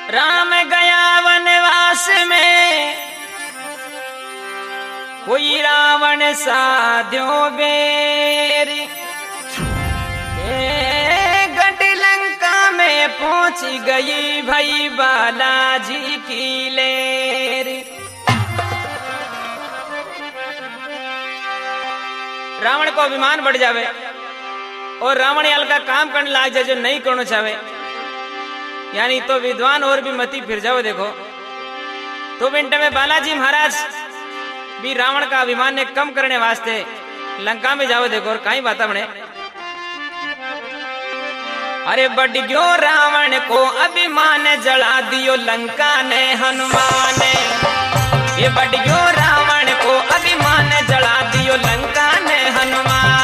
राम गया वनवास में, कोई रावण साध्यो बेर। गढ़ लंका में पहुंच गई भई बालाजी की लेर। रावण को अभिमान बढ़ जावे और रावण याल का काम करने लाग जाए जो नहीं करना चाहे, यानी तो विद्वान और भी मती फिर जाओ। देखो तो मिनट में बालाजी महाराज भी रावण का अभिमान ने कम करने वास्ते लंका में जाओ। देखो और कई बात बने। अरे बढ़ गयो रावण को अभिमान, जला दियो लंका ने हनुमान। ये बढ़ गयो रावण को अभिमान, जला दियो लंका ने हनुमान।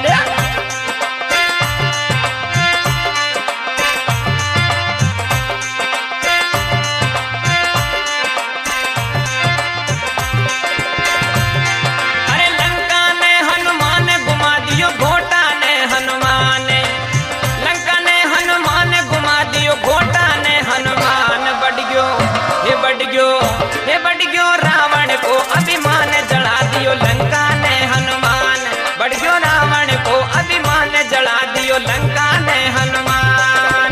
रावण को अभिमान, जला दियो लंका ने हनुमान। बढ़ गयो रावण को अभिमान, जला दियो लंका ने हनुमान।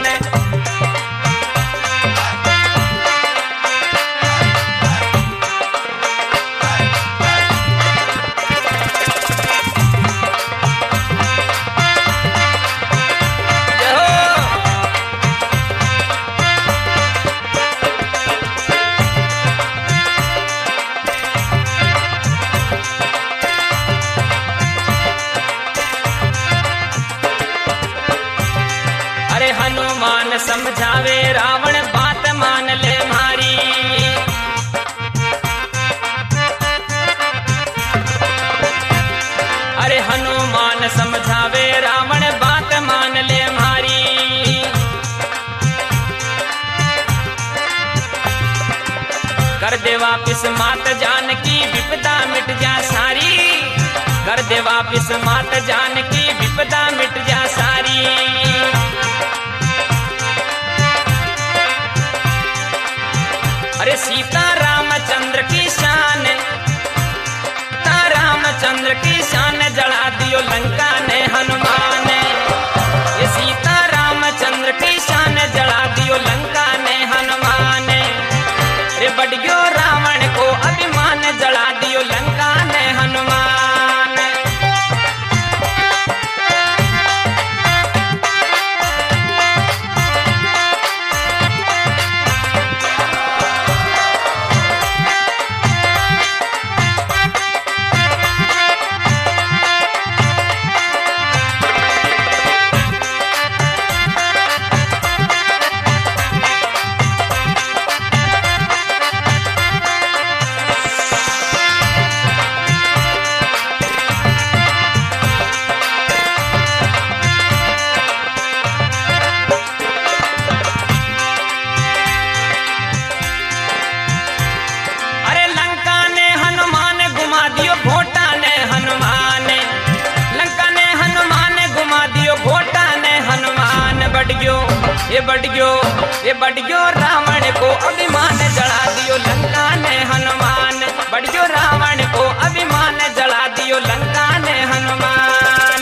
हनुमान समझावे रावण बात मान ले मारी। अरे हनुमान समझावे रावण बात मान ले मारी। कर दे वापिस मात जान की, विपदा मिट जा सारी। कर दे वापिस मात जान की, विपदा मिट जा सारी। अरे सीता रामचंद्र की शान, सीता रामचंद्र की शान, जला दियो लंका ने हनुमान। ये सीता रामचंद्र की शान, जला दियो लंका ने हनुमान। अरे बढ़ गयो रावण को अभिमान, जला दियो लंका ने हनुमान। ये बढ़ गयो रावण को अभिमान, जला दियो लंका ने हनुमान। बढ़ गयो रावण को अभिमान, जला दियो लंका ने हनुमान।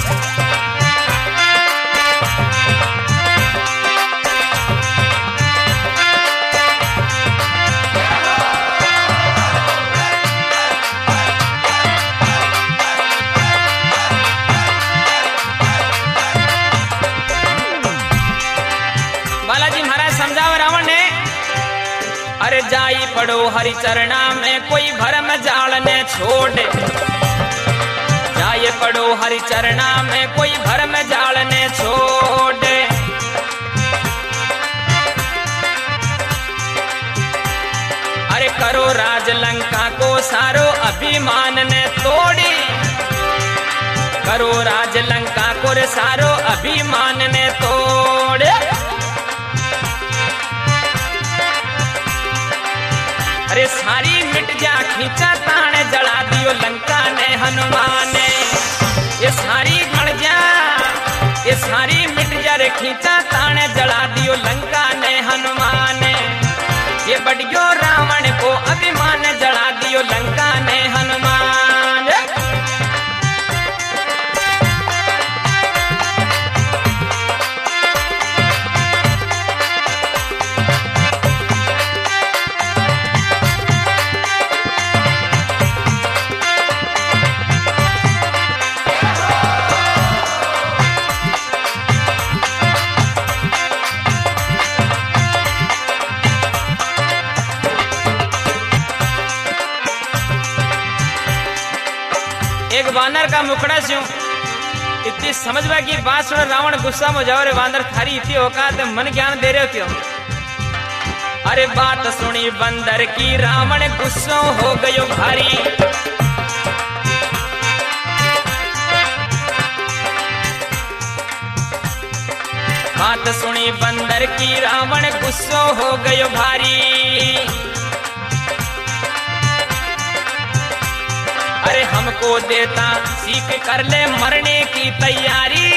बालाजी महाराज समझाओ रावण ने। अरे जाई पड़ो हरि चरणा में, कोई भरम जाल ने छोड़। जाए पड़ो हरि चरणा में, कोई भरम जाल ने छोड़। अरे करो राज लंका को सारो, अभिमान ने तोड़ी। करो राज लंका को सारो, अभिमान ने तोड़। अरे सारी मिट जा खींचा ताण, जला दियो लंका ने हनुमान। ये सारी गण जा, ये सारी मिट जा रे खींचा ताण, जला दियो लंका ने हनुमान। वानर का मुखड़ा स्यू इतनी समझवा की बात सुन रावण गुस्सा में जाओ रे वानर थारी इतनी औकात मन ज्ञान दे रहे हो क्यों? अरे बात सुनी बंदर की रावण गुस्सो हो गयो भारी। बात सुनी बंदर की रावण गुस्सो हो गयो भारी। अरे हमको देता सीख कर ले मरने की तैयारी।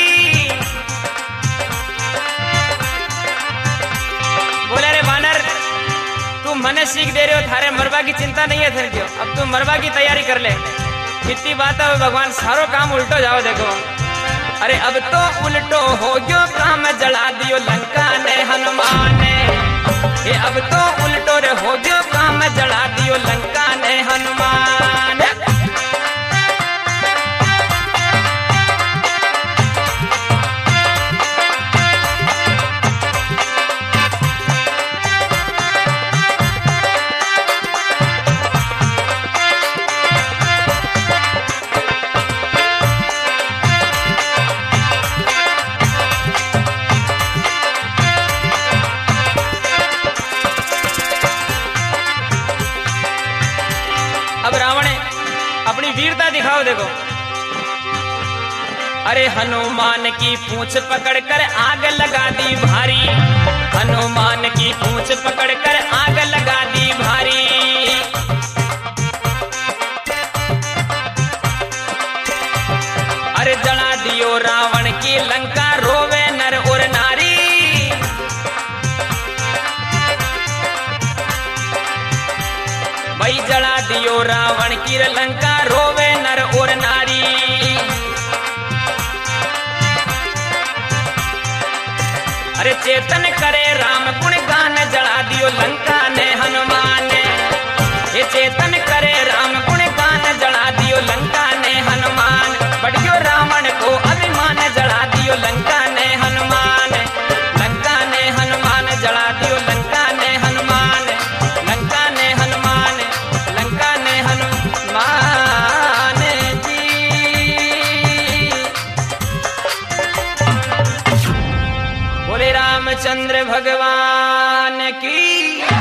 बोले रे वानर तू मने सीख दे रहे हो, थारे मरवा की चिंता नहीं है थे क्यों? अब तू मरवा की तैयारी कर ले। कितनी बात है भगवान, सारो काम उल्टो जाओ देखो। अरे अब तो उल्टो हो गयो काम, जला दियो लंका ने हनुमान ने। ये अब तो उल्टो रे हो गयो काम, जला दियो लंका ने हनुमान। अब रावण अपनी वीरता दिखाओ देखो। अरे हनुमान की पूंछ पकड़कर आग लगा दी भारी। हनुमान की पूंछ पकड़कर आग लगा दी भारी। अरे जला दियो रावण की लंका, रोवे नर और नारी। भाई जला दियो रावण की लंका, रोवे नर और नारी। अरे चेतन करे राम गुण गान, जला दियो लंका ने हनुमान ने। ये चेतन करे राम गुण गान, जला दियो लंका ने हनुमान। बढ़ियो रावण को अभिमान, जला दियो लंका ने हनुमान। लंका ने हनुमान, जला दियो लंका ने हनुमान। लंका ने हनुमान, लंका ने हनुमान जी। बोले रामचंद्र भगवान की।